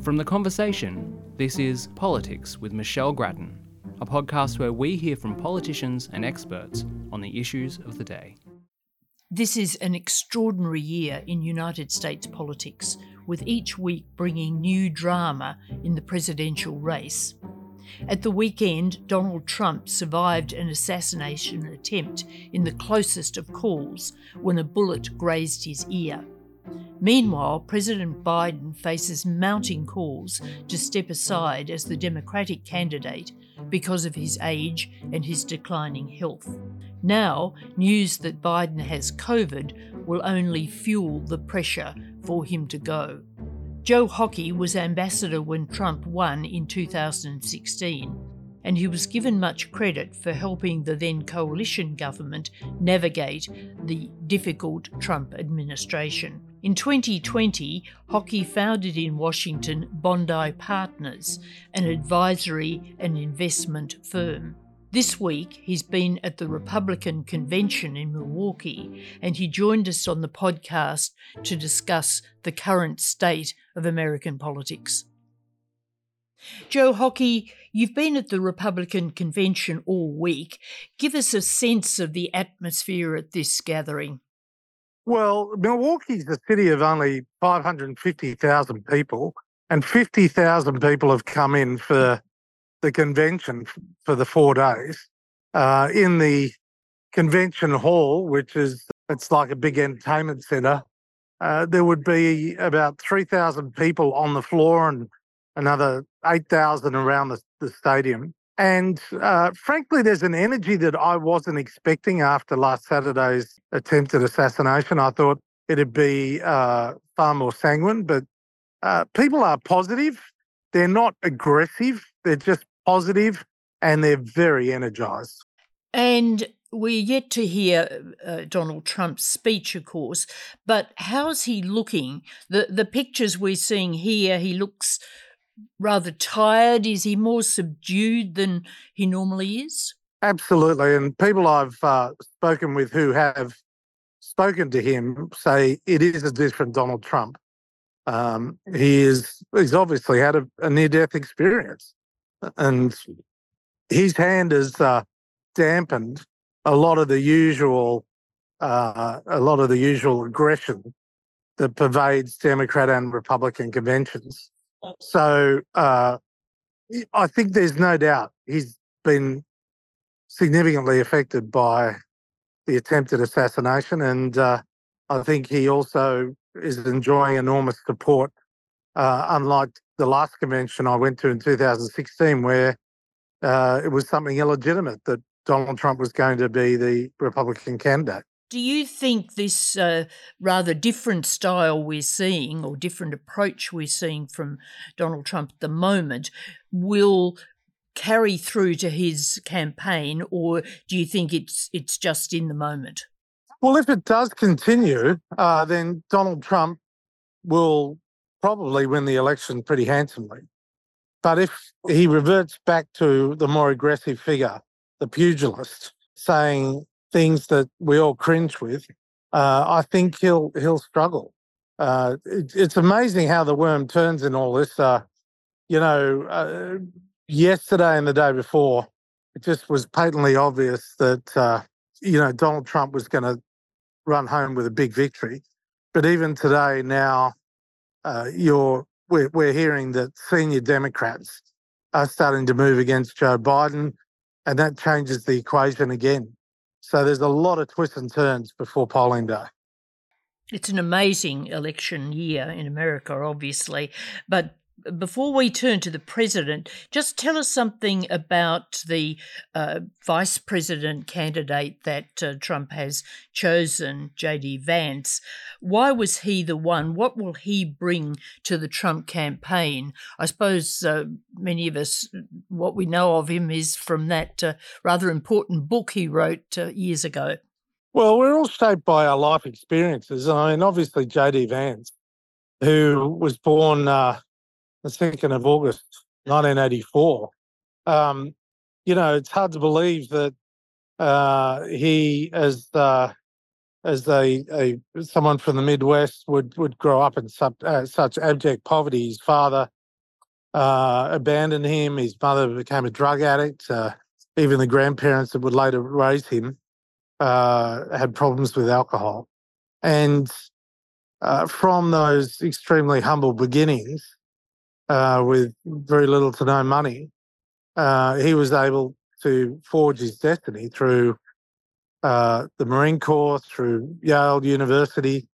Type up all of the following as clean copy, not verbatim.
From The Conversation, this is Politics with Michelle Grattan, a podcast where we hear from politicians and experts on the issues of the day. This is an extraordinary year in United States politics, with each week bringing new drama in the presidential race. At the weekend, Donald Trump survived an assassination attempt in the closest of calls when a bullet grazed his ear. Meanwhile, President Biden faces mounting calls to step aside as the Democratic candidate because of his age and his declining health. Now, news that Biden has COVID will only fuel the pressure for him to go. Joe Hockey was ambassador when Trump won in 2016, and he was given much credit for helping the then coalition government navigate the difficult Trump administration. In 2020, Hockey founded in Washington Bondi Partners, an advisory and investment firm. This week, he's been at the Republican convention in Milwaukee, and he joined us on the podcast to discuss the current state of American politics. Joe Hockey, you've been at the Republican convention all week. Give us a sense of the atmosphere at this gathering. Well, Milwaukee's a city of only 550,000 people, and 50,000 people have come in for the convention for the 4 days. In the convention hall, it's like a big entertainment centre, there would be about 3,000 people on the floor and another 8,000 around the stadium. And frankly, there's an energy that I wasn't expecting after last Saturday's attempted assassination. I thought it'd be far more sanguine, but people are positive. They're not aggressive. They're just positive, and they're very energised. And we're yet to hear Donald Trump's speech, of course, but how's he looking? The pictures we're seeing here, he looks rather tired. Is he more subdued than he normally is? Absolutely. And people I've spoken with who have spoken to him say it is a different Donald Trump. He's obviously had a near-death experience, and his hand has dampened a lot of the usual aggression that pervades Democrat and Republican conventions. So I think there's no doubt he's been significantly affected by the attempted assassination, and I think he also is enjoying enormous support, unlike the last convention I went to in 2016, where it was something illegitimate that Donald Trump was going to be the Republican candidate. Do you think this rather different style we're seeing, or different approach we're seeing from Donald Trump at the moment, will carry through to his campaign, or do you think it's just in the moment? Well, if it does continue, then Donald Trump will probably win the election pretty handsomely. But if he reverts back to the more aggressive figure, the pugilist, saying things that we all cringe with, I think he'll struggle. It's amazing how the worm turns in all this. Yesterday and the day before, it just was patently obvious that Donald Trump was going to run home with a big victory. But even today, now we're hearing that senior Democrats are starting to move against Joe Biden, and that changes the equation again. So there's a lot of twists and turns before polling day. It's an amazing election year in America, obviously. But before we turn to the president, just tell us something about the vice president candidate that Trump has chosen, J.D. Vance. Why was he the one? What will he bring to the Trump campaign? I suppose many of us, what we know of him is from that rather important book he wrote years ago. Well, we're all shaped by our life experiences. I mean, obviously, J.D. Vance, who was born the 2nd of August, 1984. It's hard to believe that he, as someone from the Midwest, would grow up in such abject poverty. His father abandoned him. His mother became a drug addict. Even the grandparents that would later raise him had problems with alcohol. And from those extremely humble beginnings, with very little to no money, he was able to forge his destiny through the Marine Corps, through Yale University,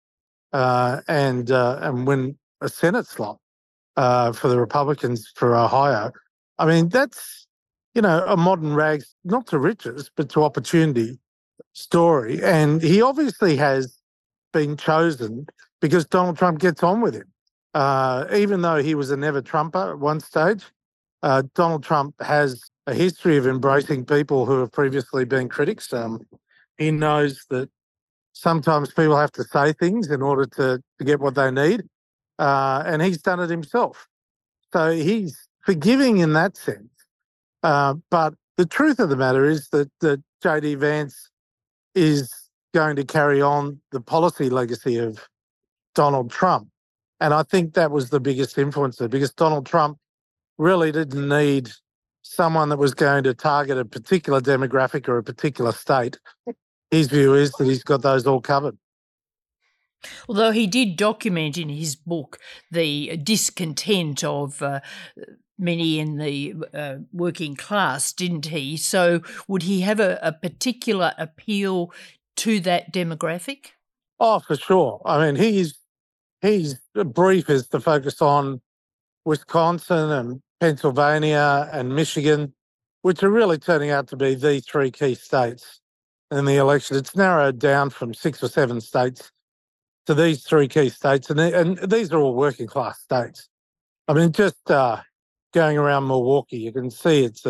and win a Senate slot for the Republicans for Ohio. I mean, that's, a modern rags, not to riches, but to opportunity story. And he obviously has been chosen because Donald Trump gets on with him. Even though he was a never Trumper at one stage, Donald Trump has a history of embracing people who have previously been critics. He knows that sometimes people have to say things in order to get what they need, and he's done it himself. So he's forgiving in that sense. But the truth of the matter is that J.D. Vance is going to carry on the policy legacy of Donald Trump. And I think that was the biggest influencer, because Donald Trump really didn't need someone that was going to target a particular demographic or a particular state. His view is that he's got those all covered. Although he did document in his book the discontent of many in the working class, didn't he? So would he have a particular appeal to that demographic? Oh, for sure. I mean, his brief is to focus on Wisconsin and Pennsylvania and Michigan, which are really turning out to be the three key states in the election. It's narrowed down from 6 or 7 states to these three key states, and these are all working class states. I mean, just going around Milwaukee, you can see it's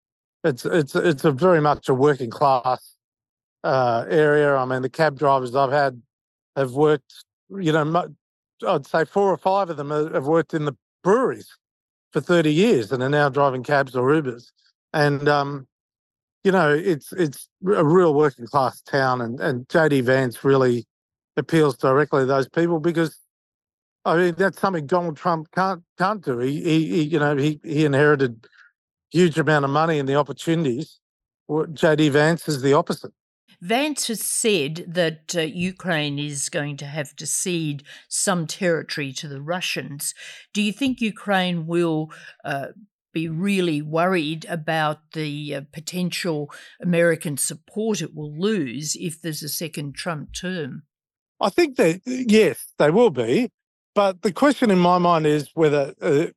a very much a working class area. I mean, the cab drivers I've had have worked, I'd say 4 or 5 of them have worked in the breweries for 30 years and are now driving cabs or Ubers. And, it's a real working class town, and J.D. Vance really appeals directly to those people, because, I mean, that's something Donald Trump can't do. He inherited huge amount of money and the opportunities. J.D. Vance is the opposite. Vance has said that Ukraine is going to have to cede some territory to the Russians. Do you think Ukraine will be really worried about the potential American support it will lose if there's a second Trump term? I think that, yes, they will be. But the question in my mind is whether, the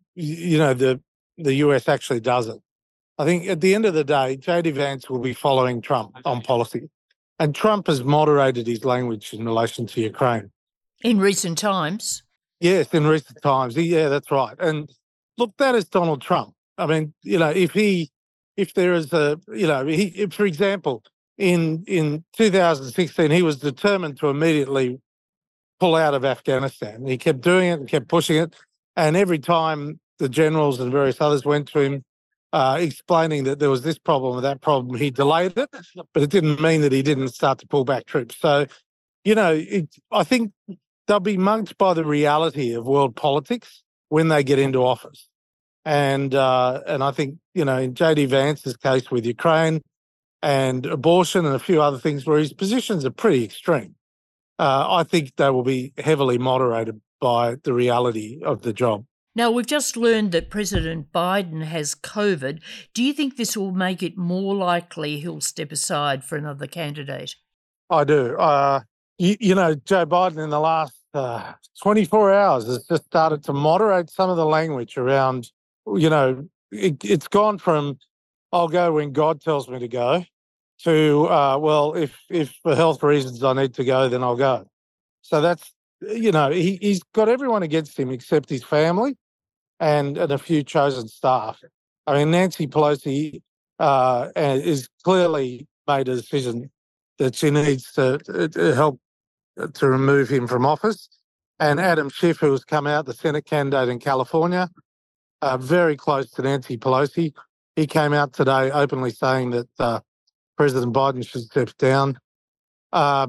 US actually does it. I think at the end of the day, J.D. Vance will be following Trump on policy. And Trump has moderated his language in relation to Ukraine. In recent times? Yes, in recent times. Yeah, that's right. And look, that is Donald Trump. I mean, if there is for example, in 2016, he was determined to immediately pull out of Afghanistan. He kept doing it and kept pushing it. And every time the generals and various others went to him, explaining that there was this problem or that problem, he delayed it, but it didn't mean that he didn't start to pull back troops. So, I think they'll be mugged by the reality of world politics when they get into office. And I think, in J.D. Vance's case with Ukraine and abortion and a few other things where his positions are pretty extreme, I think they will be heavily moderated by the reality of the job. Now, we've just learned that President Biden has COVID. Do you think this will make it more likely he'll step aside for another candidate? I do. Joe Biden in the last 24 hours has just started to moderate some of the language around, it's gone from, I'll go when God tells me to go, to, if for health reasons I need to go, then I'll go. So that's, he's got everyone against him except his family and a few chosen staff. I mean, Nancy Pelosi is clearly made a decision that she needs to help to remove him from office. And Adam Schiff, who has come out, the Senate candidate in California, very close to Nancy Pelosi, he came out today openly saying that President Biden should step down. I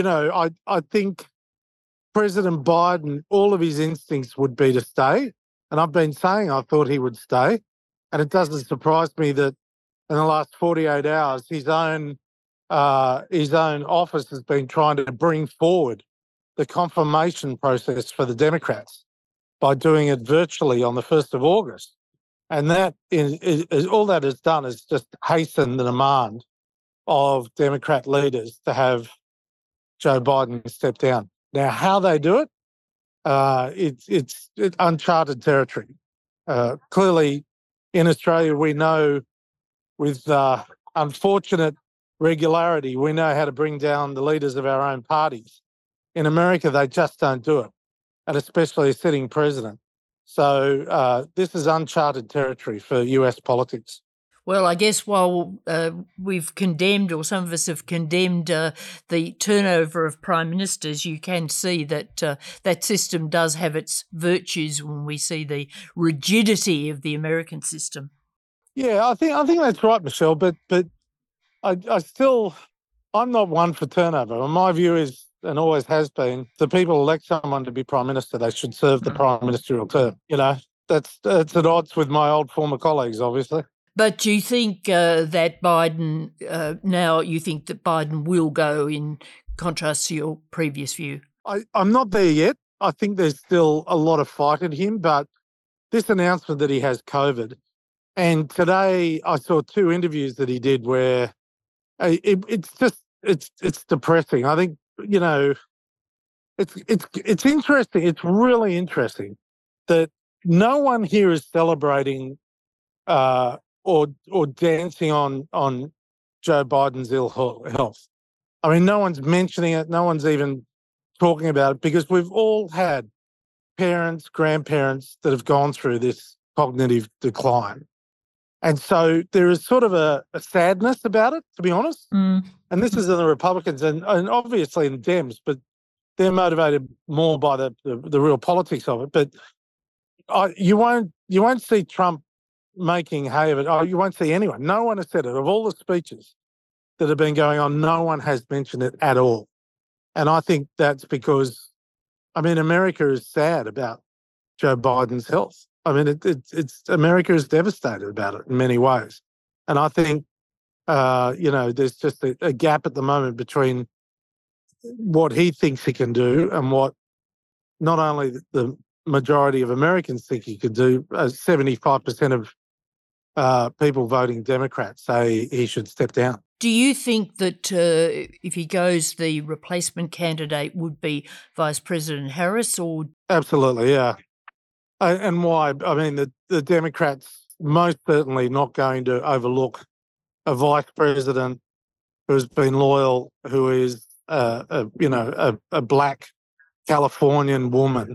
think President Biden, all of his instincts would be to stay. And I've been saying I thought he would stay. And it doesn't surprise me that in the last 48 hours, his own office has been trying to bring forward the confirmation process for the Democrats by doing it virtually on the 1st of August. And that is all that has done is just hasten the demand of Democrat leaders to have Joe Biden step down. Now, how they do it, it's uncharted territory. Clearly, in Australia, we know with unfortunate regularity, we know how to bring down the leaders of our own parties. In America, they just don't do it, and especially a sitting president. So this is uncharted territory for US politics. Well, I guess while we've condemned, or some of us have condemned, the turnover of prime ministers, you can see that that system does have its virtues when we see the rigidity of the American system. Yeah, I think that's right, Michelle. But I'm not one for turnover. My view is, and always has been, the people elect someone to be prime minister, they should serve the prime ministerial term. You know, that's at odds with my old former colleagues, obviously. But do you think that Biden, now you think that Biden will go, in contrast to your previous view? I'm not there yet. I think there's still a lot of fight in him, but this announcement that he has COVID, and today I saw 2 interviews that he did where it's depressing. I think, you know, it's interesting. It's really interesting that no one here is celebrating or dancing on Joe Biden's ill health. I mean, no one's mentioning it. No one's even talking about it because we've all had parents, grandparents that have gone through this cognitive decline. And so there is sort of a sadness about it, to be honest. And this is in the Republicans and obviously in the Dems, but they're motivated more by the real politics of it. But you won't see Trump making hay of it. You won't see anyone. No one has said it. Of all the speeches that have been going on, no one has mentioned it at all. And I think that's because, I mean, America is sad about Joe Biden's health. I mean, it's America is devastated about it in many ways. And I think, you know, there's just a gap at the moment between what he thinks he can do and what not only the majority of Americans think he could do. 75% of people voting Democrats say he should step down. Do you think that if he goes, the replacement candidate would be Vice President Harris? Or Absolutely, yeah. And why? I mean, the Democrats most certainly not going to overlook a vice president who's been loyal, who is a black Californian woman.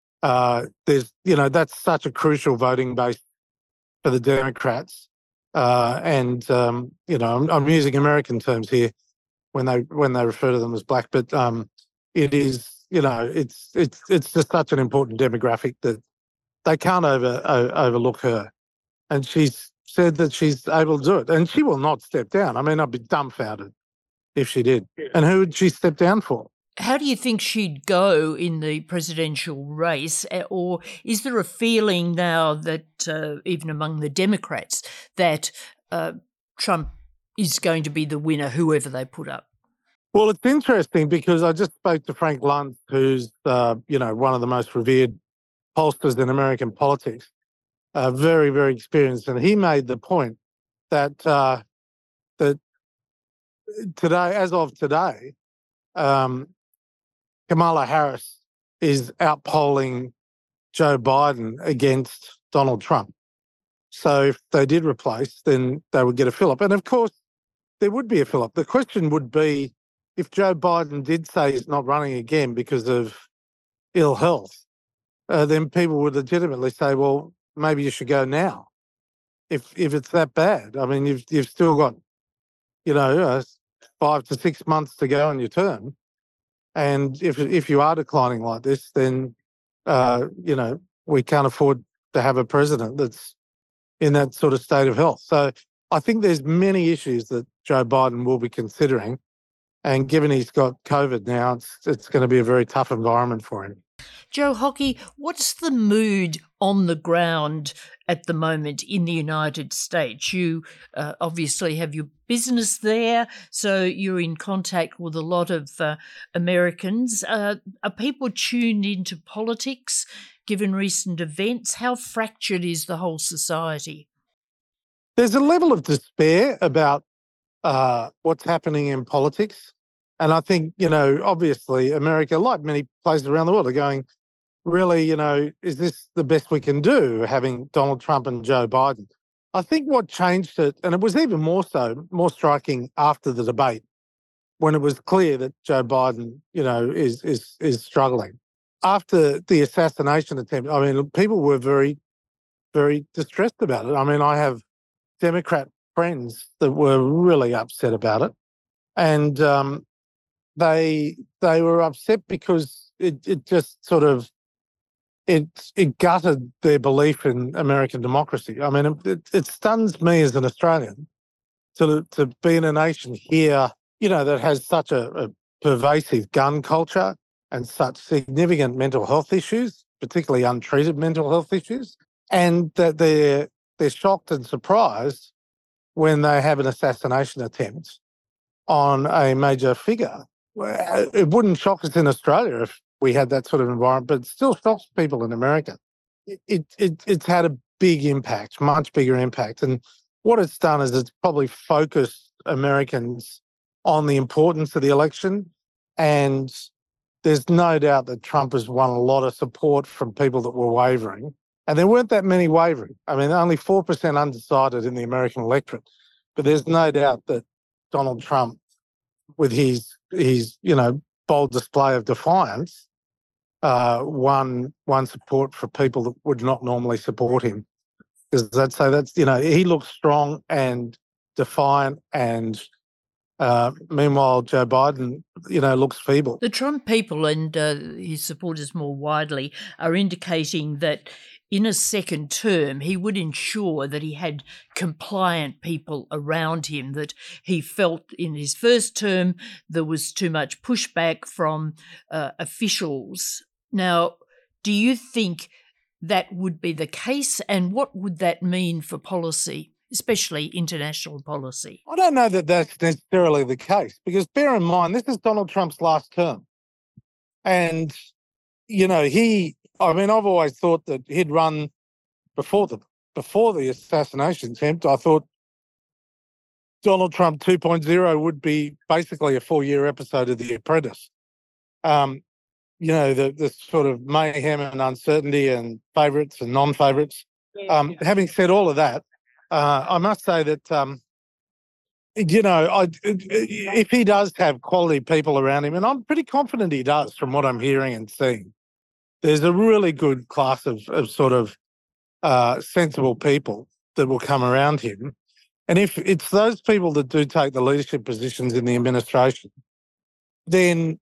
That's such a crucial voting base for the Democrats. I'm using American terms here when they refer to them as black, but it is, it's just such an important demographic that they can't overlook her. And she's said that she's able to do it, and she will not step down. I mean, I'd be dumbfounded if she did. And who would she step down for? How do you think she'd go in the presidential race? Or is there a feeling now that, even among the Democrats, that Trump is going to be the winner, whoever they put up? Well, it's interesting because I just spoke to Frank Luntz, who's, one of the most revered pollsters in American politics, very, very experienced. And he made the point that that today, as of today, Kamala Harris is outpolling Joe Biden against Donald Trump. So if they did replace, then they would get a fill-up. And of course, there would be a fill-up. The question would be, if Joe Biden did say he's not running again because of ill health, then people would legitimately say, well, maybe you should go now. If it's that bad. I mean, you've still got, 5 to 6 months to go on your term. And if you are declining like this, then, we can't afford to have a president that's in that sort of state of health. So I think there's many issues that Joe Biden will be considering. And given he's got COVID now, it's going to be a very tough environment for him. Joe Hockey, what's the mood on the ground at the moment in the United States? You obviously have your business there, so you're in contact with a lot of Americans. Are people tuned into politics given recent events? How fractured is the whole society? There's a level of despair about what's happening in politics. And I think, obviously America, like many places around the world, are going, really, is this the best we can do, having Donald Trump and Joe Biden? I think what changed it, and it was even more striking after the debate, when it was clear that Joe Biden, is struggling. After the assassination attempt, I mean, people were very, very distressed about it. I mean, I have Democrat friends that were really upset about it. And they were upset because it just sort of it gutted their belief in American democracy. I mean, it stuns me as an Australian to be in a nation here, that has such a pervasive gun culture and such significant mental health issues, particularly untreated mental health issues, and that they're shocked and surprised when they have an assassination attempt on a major figure. It wouldn't shock us in Australia if we had that sort of environment, but it still shocks people in America. It's had a big impact, much bigger impact. And what it's done is it's probably focused Americans on the importance of the election. And there's no doubt that Trump has won a lot of support from people that were wavering. And there weren't that many wavering. I mean, only 4% undecided in the American electorate. But there's no doubt that Donald Trump, with his bold display of defiance, won support for people that would not normally support him. Because he looks strong and defiant, and meanwhile Joe Biden, looks feeble. The Trump people and his supporters more widely are indicating that in a second term, he would ensure that he had compliant people around him, that he felt in his first term there was too much pushback from officials. Now, do you think that would be the case, and what would that mean for policy, especially international policy? I don't know that that's necessarily the case, because bear in mind, this is Donald Trump's last term. And, I've always thought that he'd run before the assassination attempt. I thought Donald Trump 2.0 would be basically a 4-year episode of The Apprentice. The sort of mayhem and uncertainty and favourites and non-favourites. Having said all of that, I must say that, if he does have quality people around him, and I'm pretty confident he does from what I'm hearing and seeing, there's a really good class of sort of sensible people that will come around him. And if it's those people that do take the leadership positions in the administration, then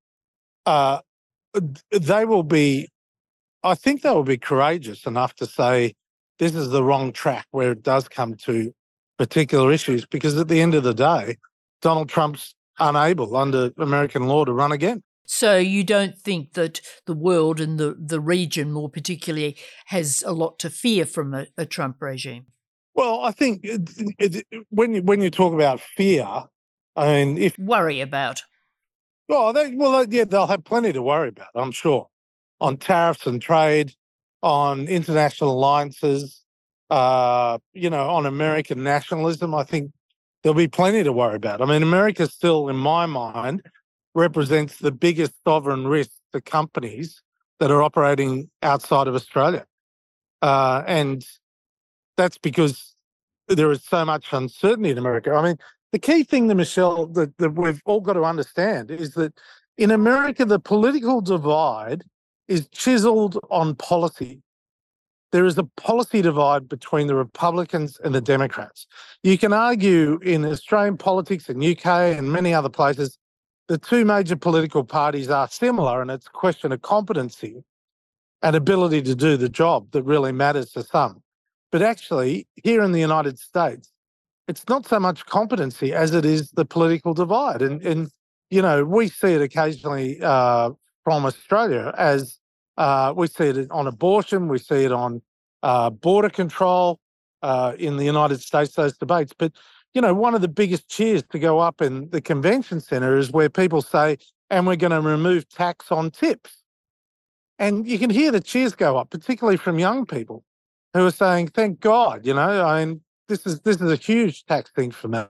they will be courageous enough to say this is the wrong track where it does come to particular issues, because at the end of the day, Donald Trump's unable under American law to run again. So you don't think that the world and the region more particularly has a lot to fear from a Trump regime? Well, I think when you talk about fear, I mean, worry about. They'll have plenty to worry about, I'm sure, on tariffs and trade, on international alliances, on American nationalism. I think there'll be plenty to worry about. I mean, America still, in my mind, represents the biggest sovereign risk to companies that are operating outside of Australia. And that's because there is so much uncertainty in America. I mean, the key thing, Michelle, that we've all got to understand is that in America, the political divide is chiseled on policy. There is a policy divide between the Republicans and the Democrats. You can argue in Australian politics and UK and many other places, the two major political parties are similar, and it's a question of competency and ability to do the job that really matters to some. But actually, here in the United States, it's not so much competency as it is the political divide. And we see it occasionally from Australia as we see it on abortion, we see it on border control in the United States, those debates. But, one of the biggest cheers to go up in the convention centre is where people say, and we're going to remove tax on tips. And you can hear the cheers go up, particularly from young people who are saying, thank God, this is a huge tax thing for me.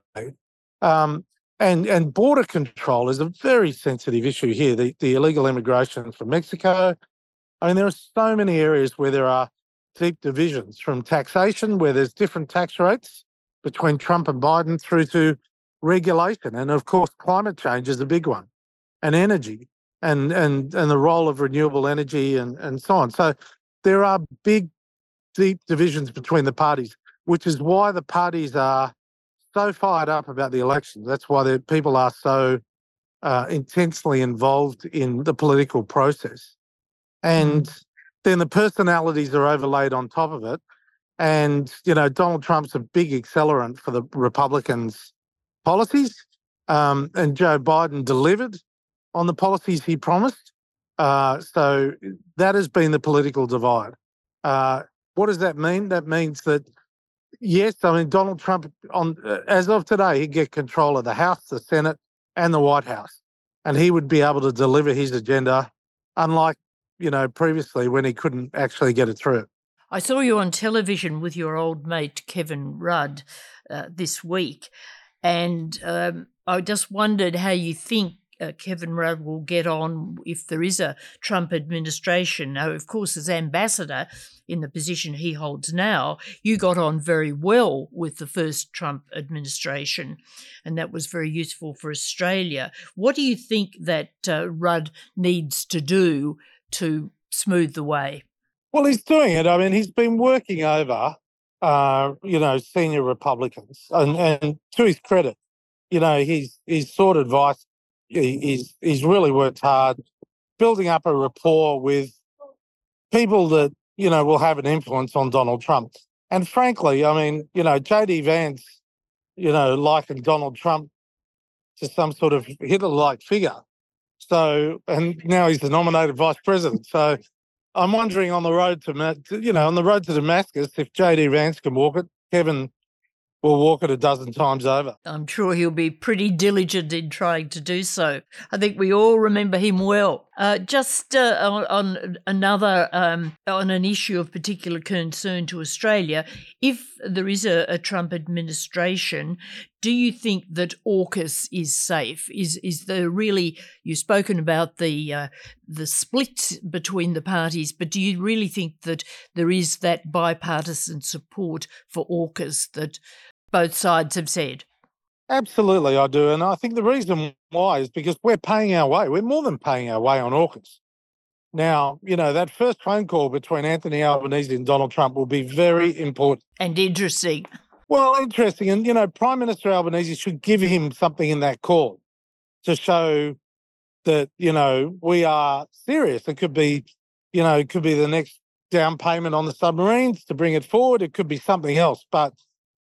And border control is a very sensitive issue here, the illegal immigration from Mexico. There are so many areas where there are deep divisions, from taxation, where there's different tax rates between Trump and Biden, through to regulation. And of course, climate change is a big one, and energy and the role of renewable energy and so on. So there are big, deep divisions between the parties, which is why the parties are so fired up about the election. That's why the people are so intensely involved in the political process. And then the personalities are overlaid on top of it. And, Donald Trump's a big accelerant for the Republicans' policies. And Joe Biden delivered on the policies he promised. So that has been the political divide. What does that mean? That means that, yes, Donald Trump, as of today, he'd get control of the House, the Senate, and the White House. And he would be able to deliver his agenda, unlike, previously when he couldn't actually get it through. I saw you on television with your old mate Kevin Rudd this week, and I just wondered how you think Kevin Rudd will get on if there is a Trump administration. Now, of course, as ambassador in the position he holds now, you got on very well with the first Trump administration, and that was very useful for Australia. What do you think that Rudd needs to do to smooth the way? Well, he's doing it. He's been working over, senior Republicans, and to his credit, he's sought advice. He's really worked hard, building up a rapport with people that, will have an influence on Donald Trump. And frankly, J.D. Vance, likened Donald Trump to some sort of Hitler-like figure. So, and now he's the nominated vice president. So I'm wondering on the road to Damascus, if J.D. Vance can walk it, Kevin will walk it a dozen times over. I'm sure he'll be pretty diligent in trying to do so. I think we all remember him well. On another, on an issue of particular concern to Australia, if there is a Trump administration, do you think that AUKUS is safe? Is there really, you've spoken about the split between the parties, but do you really think that there is that bipartisan support for AUKUS that both sides have said? Absolutely, I do. And I think the reason why is because we're paying our way. We're more than paying our way on AUKUS. Now, that first phone call between Anthony Albanese and Donald Trump will be very important. And interesting. Well, interesting. And, Prime Minister Albanese should give him something in that call to show that, we are serious. It could be, the next down payment on the submarines to bring it forward. It could be something else. But,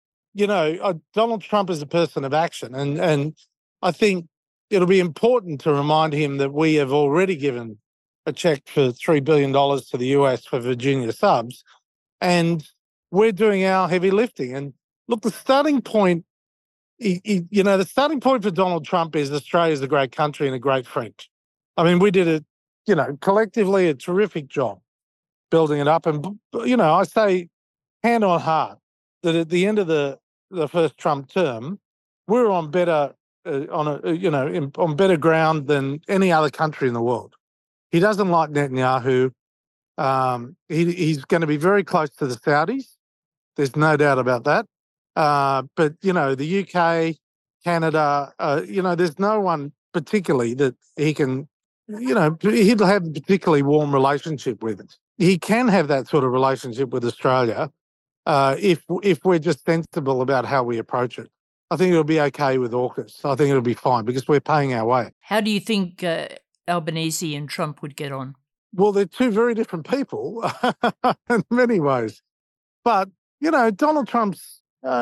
Donald Trump is a person of action. And I think it'll be important to remind him that we have already given a check for $3 billion to the US for Virginia subs. And we're doing our heavy lifting. And look, the starting point, the starting point for Donald Trump is Australia's a great country and a great friend. We did collectively a terrific job building it up. And, I say hand on heart that at the end of the first Trump term, we're on better on better ground than any other country in the world. He doesn't like Netanyahu. He's going to be very close to the Saudis. There's no doubt about that. But the UK, Canada, there's no one particularly that he can, he'll have a particularly warm relationship with. He can have that sort of relationship with Australia if we're just sensible about how we approach it. I think it'll be okay with AUKUS. I think it'll be fine because we're paying our way. How do you think Albanese and Trump would get on? Well, they're two very different people in many ways. But, Donald Trump's,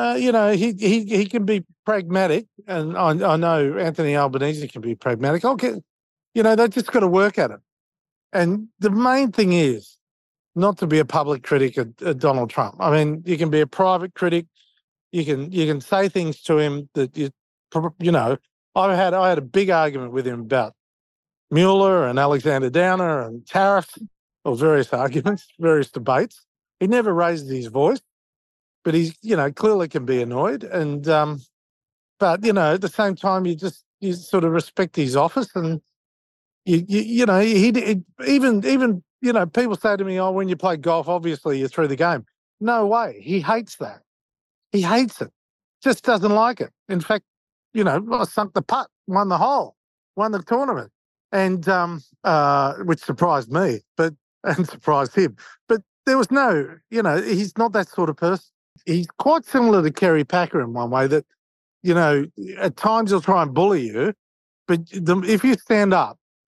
he can be pragmatic. And I know Anthony Albanese can be pragmatic. Okay, they've just got to work at it. And the main thing is not to be a public critic of Donald Trump. I mean, you can be a private critic. You can say things to him that I had a big argument with him about Mueller and Alexander Downer and tariffs, or various arguments, various debates. He never raised his voice, but he's clearly can be annoyed. And but at the same time, you sort of respect his office, and he even people say to me, "Oh, when you play golf, obviously you're through the game." No way. He hates that. He hates it. Just doesn't like it. In fact, I sunk the putt, won the hole, won the tournament, and which surprised me, and surprised him. But there was no, he's not that sort of person. He's quite similar to Kerry Packer in one way that, at times he'll try and bully you, but if you stand up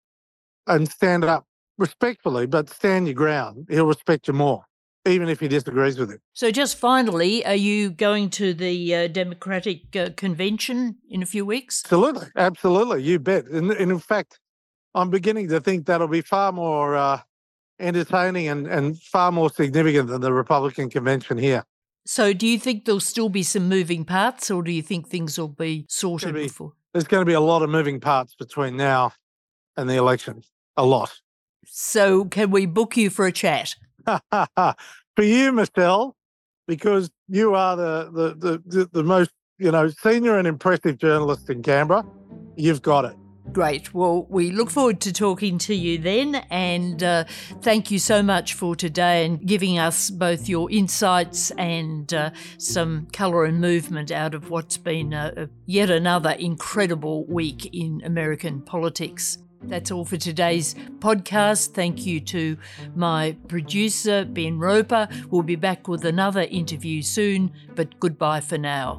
respectfully, but stand your ground, he'll respect you more, even if he disagrees with it. So just finally, are you going to the Democratic convention in a few weeks? Absolutely, you bet. And in fact, I'm beginning to think that'll be far more entertaining and far more significant than the Republican convention here. So do you think there'll still be some moving parts, or do you think things will be sorted before? There's going to be a lot of moving parts between now and the election. A lot. So can we book you for a chat? For you, Michelle, because you are the most senior and impressive journalist in Canberra, you've got it. Great. Well, we look forward to talking to you then, and thank you so much for today and giving us both your insights and some colour and movement out of what's been yet another incredible week in American politics. That's all for today's podcast. Thank you to my producer, Ben Roper. We'll be back with another interview soon, but goodbye for now.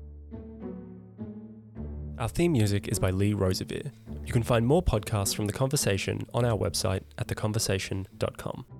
Our theme music is by Lee Rosevere. You can find more podcasts from The Conversation on our website at theconversation.com.